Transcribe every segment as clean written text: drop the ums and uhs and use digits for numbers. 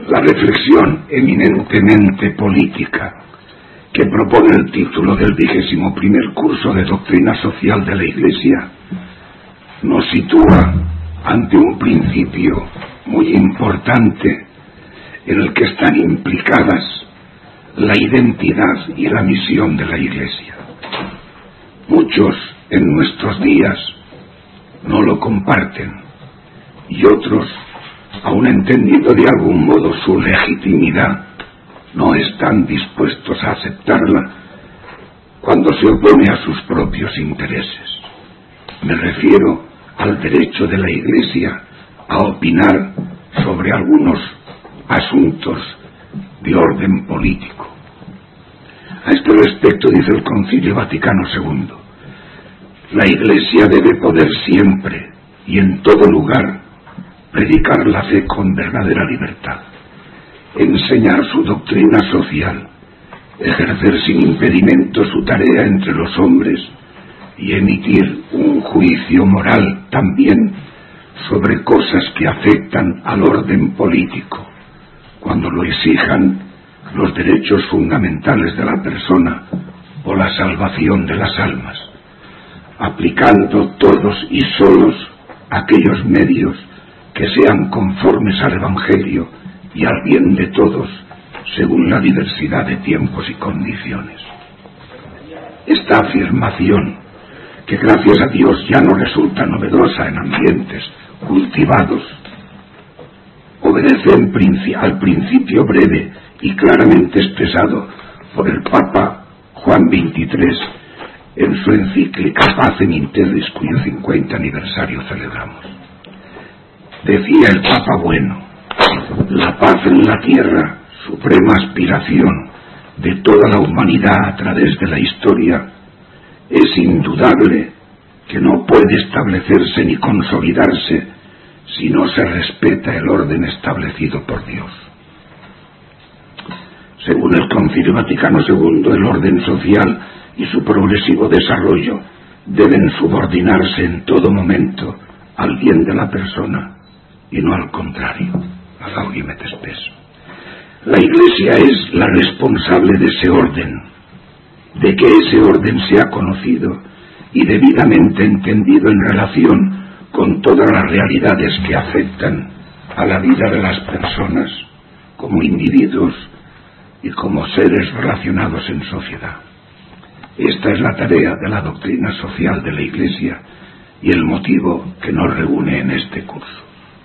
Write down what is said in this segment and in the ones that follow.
La reflexión eminentemente política que propone el título del 21º curso de Doctrina Social de la Iglesia nos sitúa ante un principio muy importante en el que están implicadas la identidad y la misión de la Iglesia. Muchos en nuestros días no lo comparten y otros, aun entendiendo de algún modo su legitimidad, no están dispuestos a aceptarla cuando se opone a sus propios intereses. Me refiero al derecho de la Iglesia a opinar sobre algunos asuntos de orden político. A este respecto dice el Concilio Vaticano II: la Iglesia debe poder siempre y en todo lugar predicar la fe con verdadera libertad, enseñar su doctrina social, ejercer sin impedimento su tarea entre los hombres y emitir un juicio moral también sobre cosas que afectan al orden político, cuando lo exijan los derechos fundamentales de la persona o la salvación de las almas, aplicando todos y solos aquellos medios que sean conformes al Evangelio y al bien de todos, según la diversidad de tiempos y condiciones. Esta afirmación, que gracias a Dios ya no resulta novedosa en ambientes cultivados, obedece al principio breve y claramente expresado por el Papa Juan XXIII en su encíclica Pacem in Terris, cuyo 50 aniversario celebramos. Decía el Papa Bueno: la paz en la tierra, suprema aspiración de toda la humanidad a través de la historia, es indudable que no puede establecerse ni consolidarse si no se respeta el orden establecido por Dios. Según el Concilio Vaticano II, el orden social y su progresivo desarrollo deben subordinarse en todo momento al bien de la persona y no al contrario, a Gaudium et Spes. La Iglesia es la responsable de ese orden, de que ese orden sea conocido y debidamente entendido en relación con todas las realidades que afectan a la vida de las personas como individuos y como seres relacionados en sociedad. Esta es la tarea de la doctrina social de la Iglesia y el motivo que nos reúne en este curso.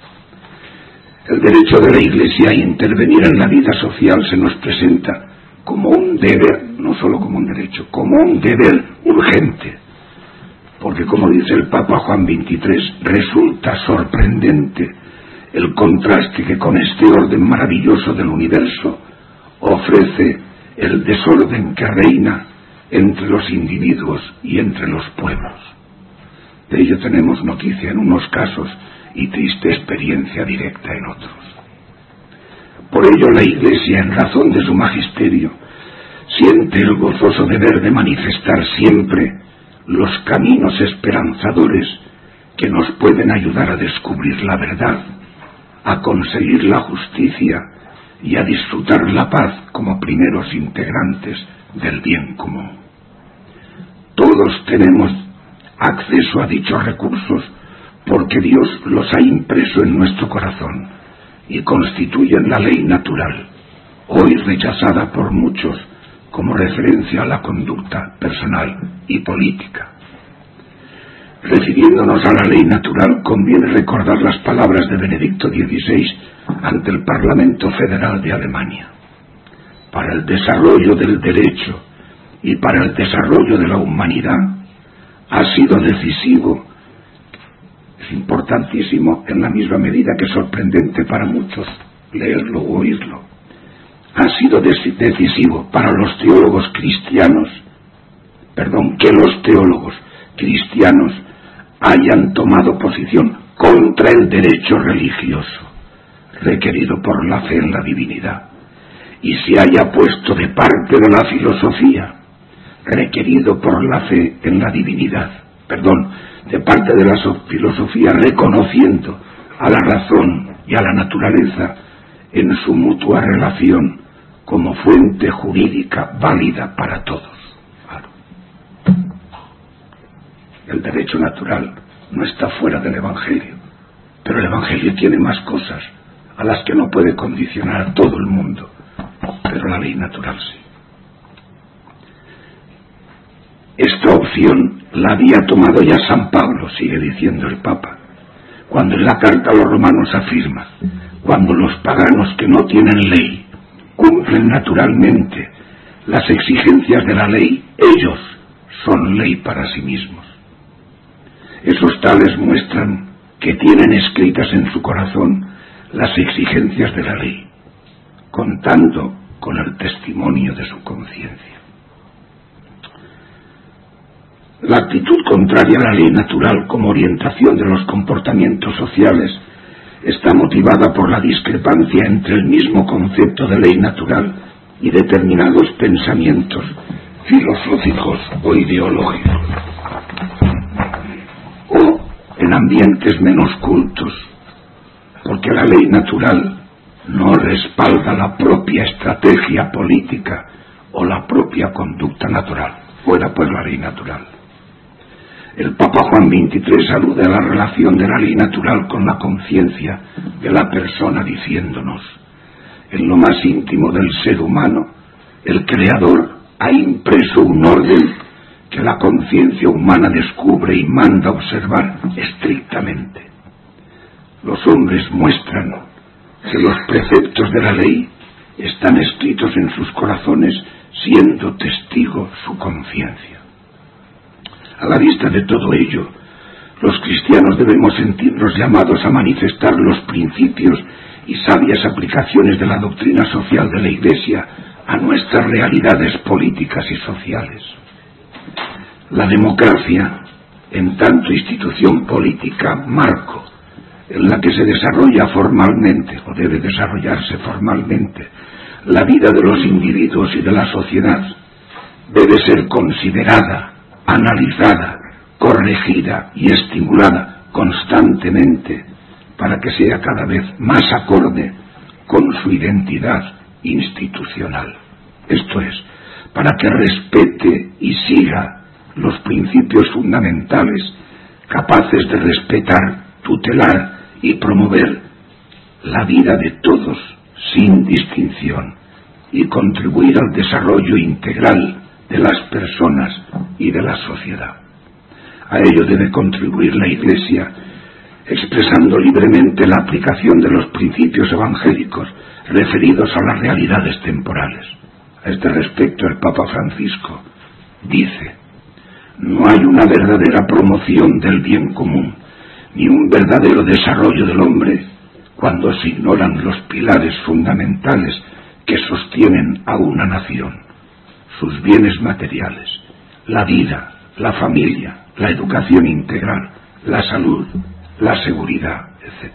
El derecho de la Iglesia a intervenir en la vida social se nos presenta como un deber, no solo como un derecho, como un deber urgente, porque, como dice el Papa Juan XXIII, resulta sorprendente el contraste que con este orden maravilloso del universo ofrece el desorden que reina entre los individuos y entre los pueblos. De ello tenemos noticia en unos casos y triste experiencia directa en otros. Por ello la Iglesia, en razón de su magisterio, siente el gozoso deber de manifestar siempre los caminos esperanzadores que nos pueden ayudar a descubrir la verdad, a conseguir la justicia y a disfrutar la paz como primeros integrantes del bien común. Todos tenemos acceso a dichos recursos porque Dios los ha impreso en nuestro corazón y constituyen la ley natural, hoy rechazada por muchos como referencia a la conducta personal y política. Refiriéndonos a la ley natural, conviene recordar las palabras de Benedicto XVI ante el Parlamento Federal de Alemania: para el desarrollo del derecho y para el desarrollo de la humanidad ha sido decisivo, es importantísimo en la misma medida que sorprendente para muchos leerlo o oírlo, ha sido decisivo para los teólogos cristianos, que los teólogos cristianos hayan tomado posición contra el derecho religioso requerido por la fe en la divinidad y se haya puesto de parte de la filosofía requerido por la fe en la divinidad, de parte de la filosofía reconociendo a la razón y a la naturaleza en su mutua relación como fuente jurídica válida para todos. Claro. El derecho natural no está fuera del Evangelio, pero el Evangelio tiene más cosas a las que no puede condicionar a todo el mundo, pero la ley natural sí. Esta opción la había tomado ya San Pablo, sigue diciendo el Papa, cuando en la carta a los romanos afirma: cuando los paganos que no tienen ley cumplen naturalmente las exigencias de la ley, ellos son ley para sí mismos. Esos tales muestran que tienen escritas en su corazón las exigencias de la ley, contando con el testimonio de su conciencia. La actitud contraria a la ley natural como orientación de los comportamientos sociales está motivada por la discrepancia entre el mismo concepto de ley natural y determinados pensamientos filosóficos o ideológicos, o en ambientes menos cultos, porque la ley natural no respalda la propia estrategia política o la propia conducta natural. Fuera pues la ley natural. El Papa Juan XXIII alude a la relación de la ley natural con la conciencia de la persona, diciéndonos: en lo más íntimo del ser humano, el Creador ha impreso un orden que la conciencia humana descubre y manda observar estrictamente. Los hombres muestran que los preceptos de la ley están escritos en sus corazones, siendo testigo su conciencia. A la vista de todo ello, los cristianos debemos sentirnos llamados a manifestar los principios y sabias aplicaciones de la doctrina social de la Iglesia a nuestras realidades políticas y sociales. La democracia, en tanto institución política marco, en la que se desarrolla formalmente, o debe desarrollarse formalmente, la vida de los individuos y de la sociedad, debe ser considerada, analizada, corregida y estimulada constantemente para que sea cada vez más acorde con su identidad institucional. Esto es, para que respete y siga los principios fundamentales capaces de respetar, tutelar y promover la vida de todos sin distinción y contribuir al desarrollo integral de las personas y de la sociedad. A ello debe contribuir la Iglesia, expresando libremente la aplicación de los principios evangélicos referidos a las realidades temporales. A este respecto, el Papa Francisco dice: no hay una verdadera promoción del bien común, ni un verdadero desarrollo del hombre, cuando se ignoran los pilares fundamentales que sostienen a una nación, sus bienes materiales, la vida, la familia, la educación integral, la salud, la seguridad, etc.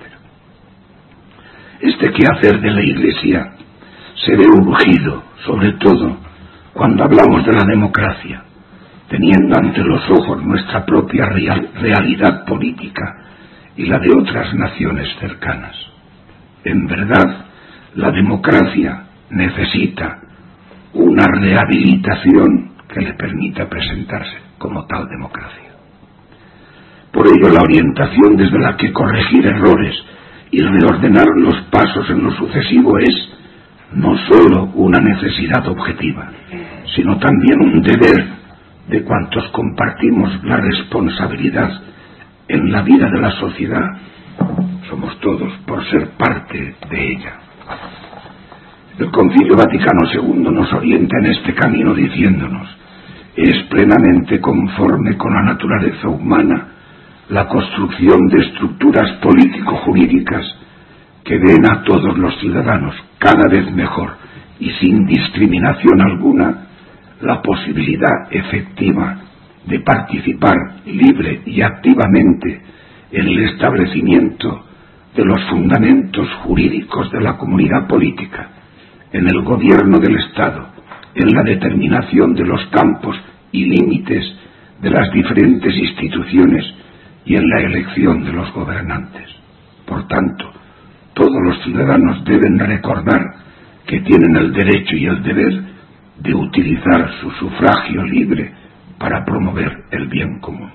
Este quehacer de la Iglesia se ve urgido, sobre todo, cuando hablamos de la democracia, teniendo ante los ojos nuestra propia realidad política y la de otras naciones cercanas. En verdad, la democracia necesita una rehabilitación que le permita presentarse como tal democracia. Por ello, la orientación desde la que corregir errores y reordenar los pasos en lo sucesivo es no sólo una necesidad objetiva, sino también un deber de cuantos compartimos la responsabilidad en la vida de la sociedad. Somos todos por ser parte de ella. El Concilio Vaticano II nos orienta en este camino diciéndonos: es plenamente conforme con la naturaleza humana la construcción de estructuras político-jurídicas que den a todos los ciudadanos cada vez mejor y sin discriminación alguna la posibilidad efectiva de participar libre y activamente en el establecimiento de los fundamentos jurídicos de la comunidad política, en el gobierno del Estado, en la determinación de los campos y límites de las diferentes instituciones y en la elección de los gobernantes. Por tanto, todos los ciudadanos deben recordar que tienen el derecho y el deber de utilizar su sufragio libre para promover el bien común.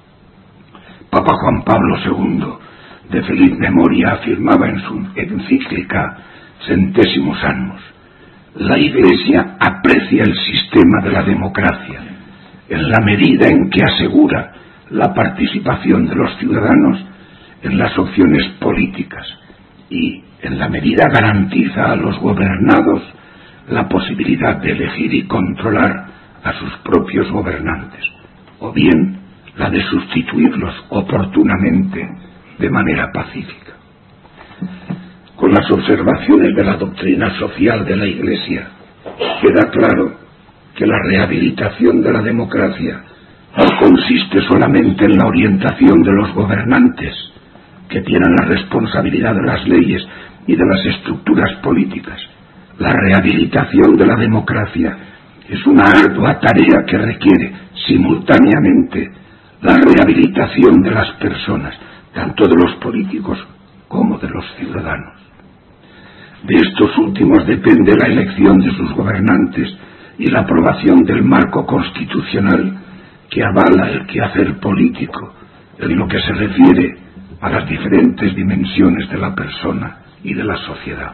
Papa Juan Pablo II, de feliz memoria, afirmaba en su encíclica Centésimos Annus: la Iglesia aprecia el sistema de la democracia en la medida en que asegura la participación de los ciudadanos en las opciones políticas y en la medida garantiza a los gobernados la posibilidad de elegir y controlar a sus propios gobernantes, o bien la de sustituirlos oportunamente de manera pacífica. Con las observaciones de la doctrina social de la Iglesia, queda claro que la rehabilitación de la democracia no consiste solamente en la orientación de los gobernantes, que tienen la responsabilidad de las leyes y de las estructuras políticas. La rehabilitación de la democracia es una ardua tarea que requiere simultáneamente la rehabilitación de las personas, tanto de los políticos como de los ciudadanos. De estos últimos depende la elección de sus gobernantes y la aprobación del marco constitucional que avala el quehacer político en lo que se refiere a las diferentes dimensiones de la persona y de la sociedad.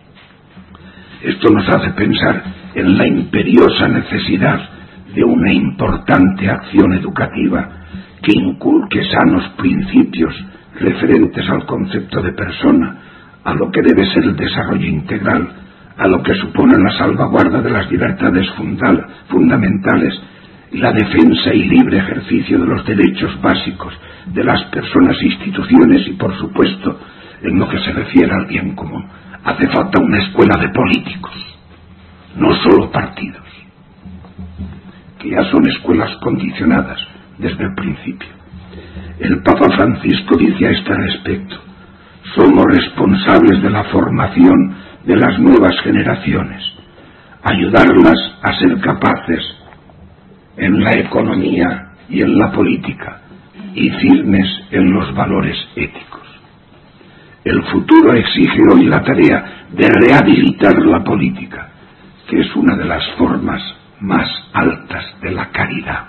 Esto nos hace pensar en la imperiosa necesidad de una importante acción educativa que inculque sanos principios referentes al concepto de persona, a lo que debe ser el desarrollo integral, a lo que supone la salvaguarda de las libertades fundamentales y la defensa y libre ejercicio de los derechos básicos de las personas e instituciones y, por supuesto, en lo que se refiere al bien común. Hace falta una escuela de políticos, no solo partidos, que ya son escuelas condicionadas desde el principio. El Papa Francisco dice a este respecto: somos responsables de la formación de las nuevas generaciones, ayudarlas a ser capaces en la economía y en la política y firmes en los valores éticos. El futuro exige hoy la tarea de rehabilitar la política, que es una de las formas más altas de la caridad.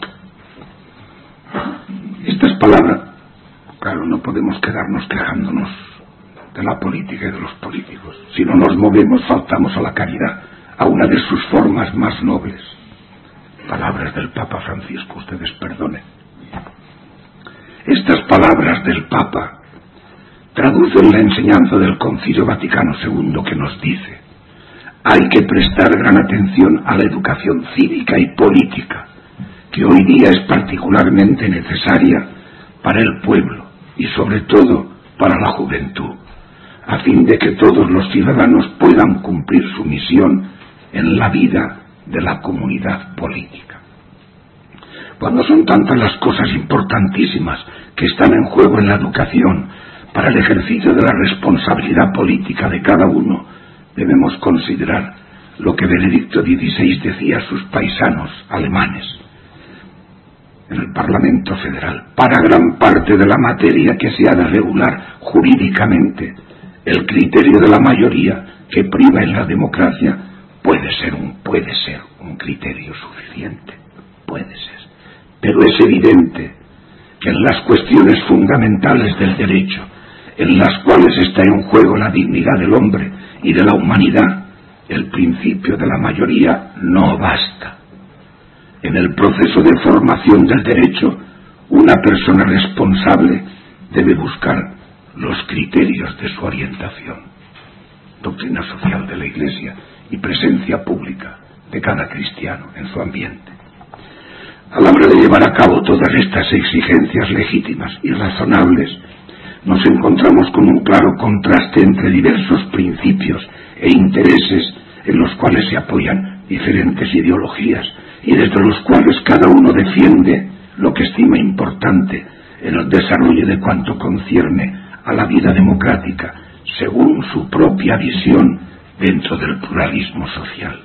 Estas palabras, claro, no podemos quedarnos quejándonos de la política y de los políticos. Si no nos movemos, faltamos a la caridad, a una de sus formas más nobles. Palabras del Papa Francisco, ustedes perdonen. Estas palabras del Papa traducen la enseñanza del Concilio Vaticano II, que nos dice: hay que prestar gran atención a la educación cívica y política, que hoy día es particularmente necesaria para el pueblo y sobre todo para la juventud, a fin de que todos los ciudadanos puedan cumplir su misión en la vida de la comunidad política. Cuando son tantas las cosas importantísimas que están en juego en la educación para el ejercicio de la responsabilidad política de cada uno, debemos considerar lo que Benedicto XVI decía a sus paisanos alemanes en el Parlamento Federal: para gran parte de la materia que se ha de regular jurídicamente, el criterio de la mayoría que priva en la democracia puede ser un criterio suficiente, puede ser. Pero es evidente que en las cuestiones fundamentales del derecho, en las cuales está en juego la dignidad del hombre y de la humanidad, el principio de la mayoría no basta. En el proceso de formación del derecho, una persona responsable debe buscar los criterios de su orientación, doctrina social de la Iglesia y presencia pública de cada cristiano en su ambiente. A la hora de llevar a cabo todas estas exigencias legítimas y razonables, nos encontramos con un claro contraste entre diversos principios e intereses en los cuales se apoyan diferentes ideologías y desde los cuales cada uno defiende lo que estima importante en el desarrollo de cuanto concierne a la vida democrática, según su propia visión dentro del pluralismo social.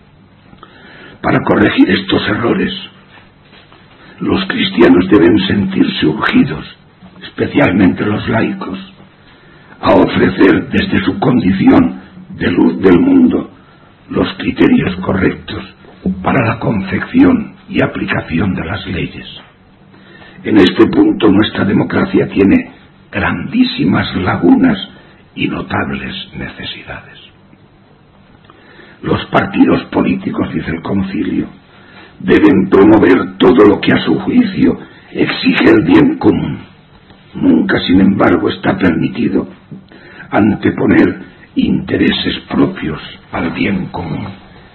Para corregir estos errores, los cristianos deben sentirse urgidos, especialmente los laicos, a ofrecer desde su condición de luz del mundo los criterios correctos para la confección y aplicación de las leyes. En este punto nuestra democracia tiene grandísimas lagunas y notables necesidades. Los partidos políticos, dice el Concilio, deben promover todo lo que a su juicio exige el bien común. Nunca, sin embargo, está permitido anteponer intereses propios al bien común.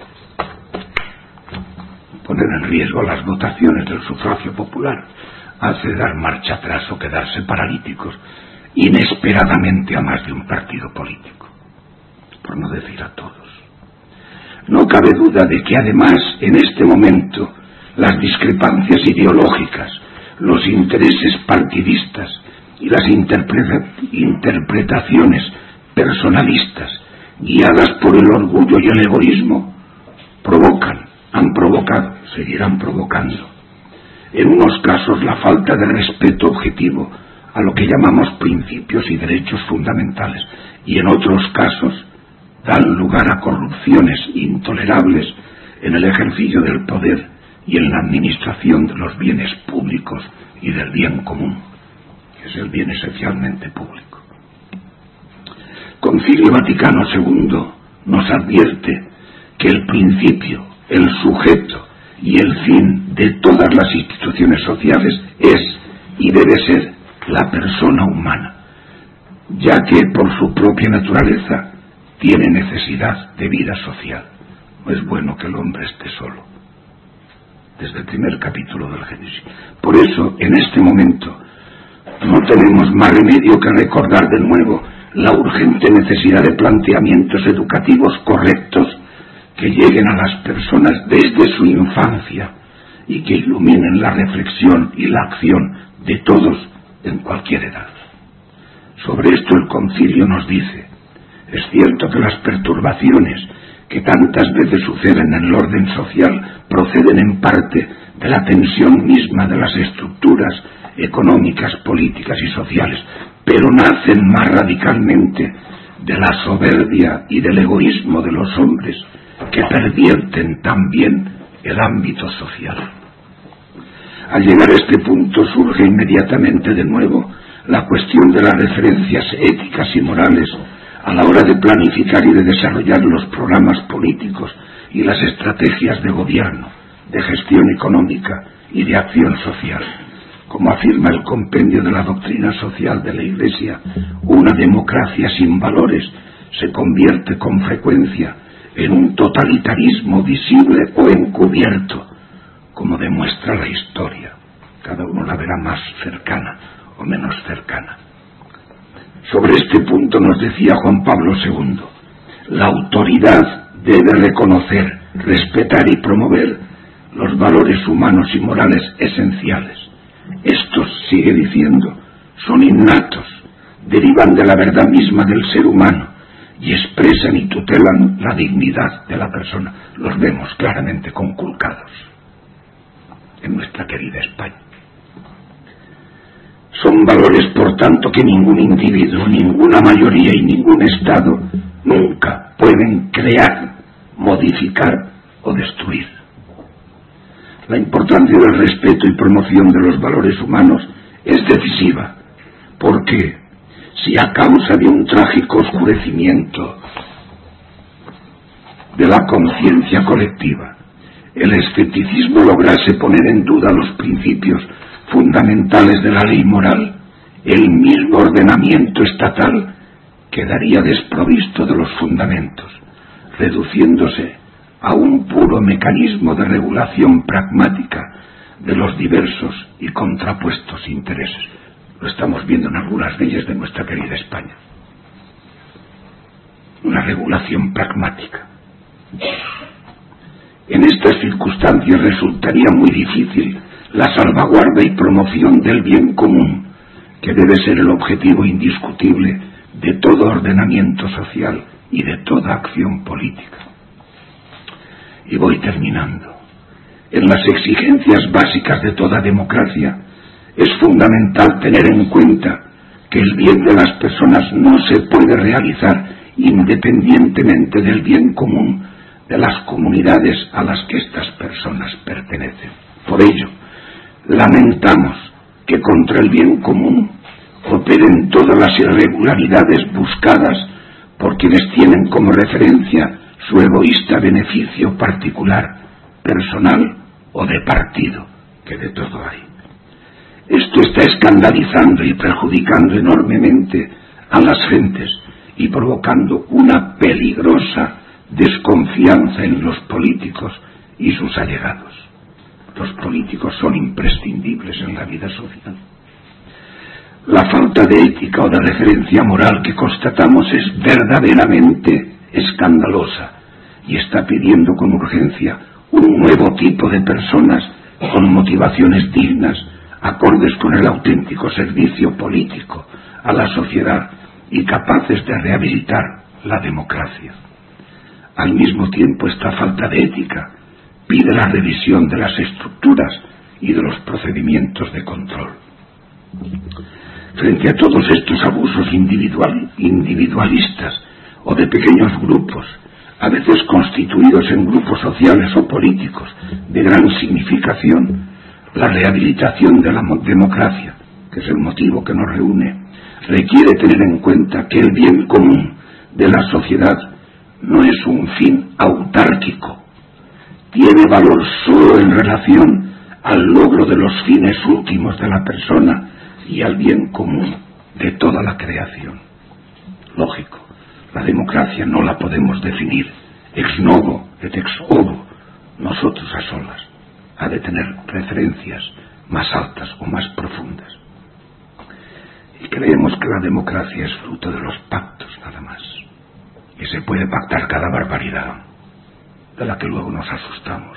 Poner en riesgo las votaciones del sufragio popular hace dar marcha atrás o quedarse paralíticos inesperadamente a más de un partido político, por no decir a todos. No cabe duda de que además en este momento las discrepancias ideológicas, los intereses partidistas y las interpretaciones personalistas guiadas por el orgullo y el egoísmo han provocado, seguirán provocando, en unos casos la falta de respeto objetivo a lo que llamamos principios y derechos fundamentales, y en otros casos dan lugar a corrupciones intolerables en el ejercicio del poder y en la administración de los bienes públicos y del bien común, que es el bien esencialmente público. Concilio Vaticano II nos advierte que el principio, el sujeto y el fin de todas las instituciones sociales es y debe ser la persona humana, ya que por su propia naturaleza tiene necesidad de vida social. No es bueno que el hombre esté solo. Desde el primer capítulo del Génesis. Por eso, en este momento, no tenemos más remedio que recordar de nuevo la urgente necesidad de planteamientos educativos correctos que lleguen a las personas desde su infancia y que iluminen la reflexión y la acción de todos en cualquier edad. Sobre esto el Concilio nos dice: es cierto que las perturbaciones que tantas veces suceden en el orden social proceden en parte de la tensión misma de las estructuras económicas, políticas y sociales, pero nacen más radicalmente de la soberbia y del egoísmo de los hombres, que pervierten también el ámbito social. Al llegar a este punto surge inmediatamente de nuevo la cuestión de las referencias éticas y morales a la hora de planificar y de desarrollar los programas políticos y las estrategias de gobierno, de gestión económica y de acción social. Como afirma el compendio de la doctrina social de la Iglesia, una democracia sin valores se convierte con frecuencia en un totalitarismo visible o encubierto, como demuestra la historia. Cada uno la verá más cercana o menos cercana. Sobre este punto nos decía Juan Pablo II: la autoridad debe reconocer, respetar y promover los valores humanos y morales esenciales. Estos, sigue diciendo, son innatos, derivan de la verdad misma del ser humano y expresan y tutelan la dignidad de la persona. Los vemos claramente conculcados en nuestra querida España. Son valores, por tanto, que ningún individuo, ninguna mayoría y ningún Estado nunca pueden crear, modificar o destruir. La importancia del respeto y promoción de los valores humanos es decisiva, porque si a causa de un trágico oscurecimiento de la conciencia colectiva el escepticismo lograse poner en duda los principios fundamentales de la ley moral, el mismo ordenamiento estatal quedaría desprovisto de los fundamentos, reduciéndose a un puro mecanismo de regulación pragmática de los diversos y contrapuestos intereses. Lo estamos viendo en algunas leyes de nuestra querida España. Una regulación pragmática. En estas circunstancias resultaría muy difícil la salvaguarda y promoción del bien común, que debe ser el objetivo indiscutible de todo ordenamiento social y de toda acción política. Y voy terminando. En las exigencias básicas de toda democracia es fundamental tener en cuenta que el bien de las personas no se puede realizar independientemente del bien común de las comunidades a las que estas personas pertenecen. Por ello, lamentamos que contra el bien común operen todas las irregularidades buscadas por quienes tienen como referencia su egoísta beneficio particular, personal o de partido, que de todo hay. Esto está escandalizando y perjudicando enormemente a las gentes y provocando una peligrosa desconfianza en los políticos y sus allegados. Los políticos son imprescindibles en la vida social. La falta de ética o de referencia moral que constatamos es verdaderamente escandalosa y está pidiendo con urgencia un nuevo tipo de personas con motivaciones dignas, acordes con el auténtico servicio político a la sociedad y capaces de rehabilitar la democracia. Al mismo tiempo, esta falta de ética pide la revisión de las estructuras y de los procedimientos de control. Frente a todos estos abusos individualistas o de pequeños grupos, a veces constituidos en grupos sociales o políticos de gran significación, la rehabilitación de la democracia, que es el motivo que nos reúne, requiere tener en cuenta que el bien común de la sociedad no es un fin autárquico, tiene valor solo en relación al logro de los fines últimos de la persona y al bien común de toda la creación. Lógico, la democracia no la podemos definir ex novo et ex ovo, nosotros a solas. Ha de tener referencias más altas o más profundas. Y creemos que la democracia es fruto de los pactos nada más. Y se puede pactar cada barbaridad, de la que luego nos asustamos.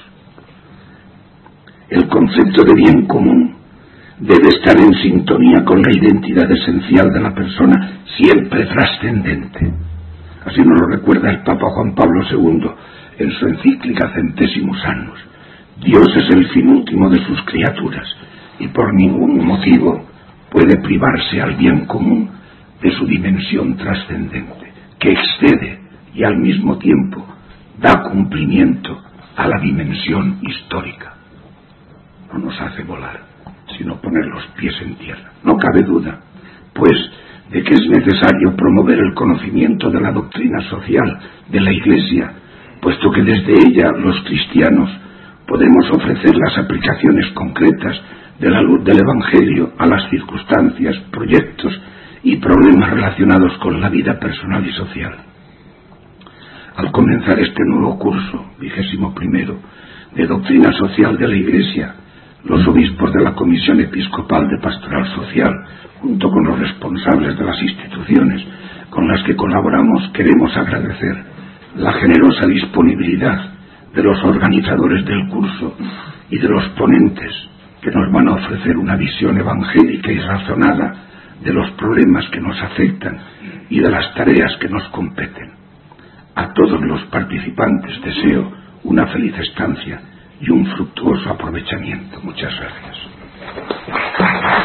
El concepto de bien común debe estar en sintonía con la identidad esencial de la persona, siempre trascendente. Así nos lo recuerda el Papa Juan Pablo II en su encíclica Centésimos Annus. Dios es el fin último de sus criaturas y por ningún motivo puede privarse al bien común de su dimensión trascendente, que excede y al mismo tiempo da cumplimiento a la dimensión histórica. No nos hace volar, sino poner los pies en tierra. No cabe duda, pues, de que es necesario promover el conocimiento de la doctrina social de la Iglesia, puesto que desde ella los cristianos podemos ofrecer las aplicaciones concretas de la luz del Evangelio a las circunstancias, proyectos y problemas relacionados con la vida personal y social. Al comenzar este nuevo curso, 21º, de Doctrina Social de la Iglesia, los obispos de la Comisión Episcopal de Pastoral Social, junto con los responsables de las instituciones con las que colaboramos, queremos agradecer la generosa disponibilidad de los organizadores del curso y de los ponentes que nos van a ofrecer una visión evangélica y razonada de los problemas que nos afectan y de las tareas que nos competen. A todos los participantes deseo una feliz estancia y un fructuoso aprovechamiento. Muchas gracias.